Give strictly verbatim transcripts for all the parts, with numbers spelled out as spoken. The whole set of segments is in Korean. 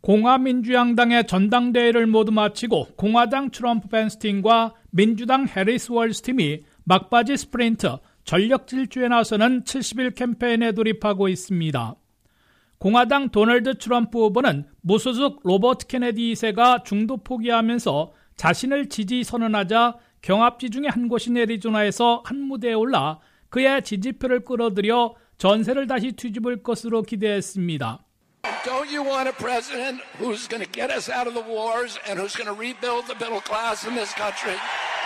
공화민주양당의 전당대회를 모두 마치고 공화당 트럼프 벤스 팀과 민주당 해리스 월스 팀이 막바지 스프린트 전력 질주에 나서는 칠십 일 캠페인에 돌입하고 있습니다. 공화당 도널드 트럼프 후보는 무소속 로버트 케네디 이 세가 중도 포기하면서 자신을 지지 선언하자 경합지 중에 한 곳인 애리조나에서 한 무대에 올라 그의 지지표를 끌어들여 전세를 다시 뒤집을 것으로 기대했습니다. Don't you want a president who's going to get us out of the wars and who's going to rebuild the middle class in this country?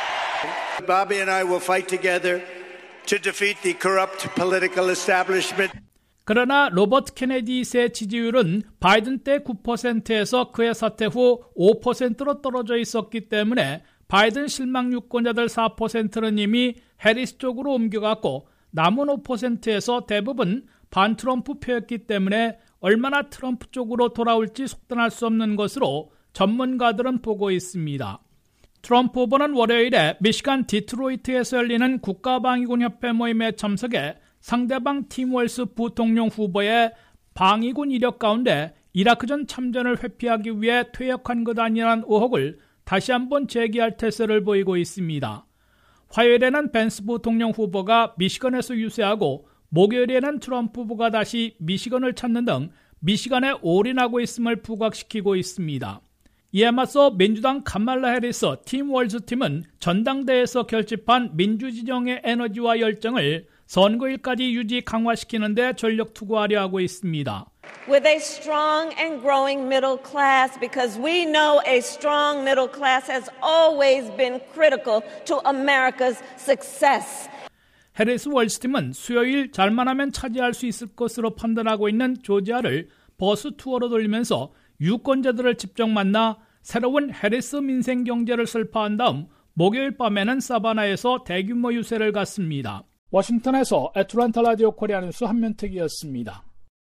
Bobby and I will fight together to defeat the corrupt political establishment. 그러나 로버트 케네디 세 지지율은 바이든 때 구 퍼센트에서 그의 사퇴 후 오 퍼센트로 떨어져 있었기 때문에 바이든 실망 유권자들 사 퍼센트는 이미 해리스 쪽으로 옮겨갔고 남은 오 퍼센트에서 대부분 반 트럼프 표였기 때문에 얼마나 트럼프 쪽으로 돌아올지 속단할 수 없는 것으로 전문가들은 보고 있습니다. 트럼프 후보는 월요일에 미시간 디트로이트에서 열리는 국가방위군협회 모임에 참석해 상대방 팀 월스 부통령 후보의 방위군 이력 가운데 이라크전 참전을 회피하기 위해 퇴역한 것 아니라는 의혹을 다시 한번 제기할 태세를 보이고 있습니다. 화요일에는 벤스 부통령 후보가 미시건에서 유세하고 목요일에는 트럼프 후보가 다시 미시건을 찾는 등 미시간에 올인하고 있음을 부각시키고 있습니다. 이에 맞서 민주당 카말라 해리스 팀 월스 팀은 전당대회에서 결집한 민주진영의 에너지와 열정을 선거일까지 유지 강화시키는 데 전력 투구하려 하고 있습니다. With a strong and growing middle class, because we know a strong middle class has always been critical to America's success. 해리스 월스 팀은 수요일 잘만 하면 차지할 수 있을 것으로 판단하고 있는 조지아를 버스 투어로 돌리면서 유권자들을 직접 만나 새로운 해리스 민생 경제를 설파한 다음 목요일 밤에는 사바나에서 대규모 유세를 갔습니다. 워싱턴에서 애틀랜타 라디오 코리아 뉴스 한면택이었습니다.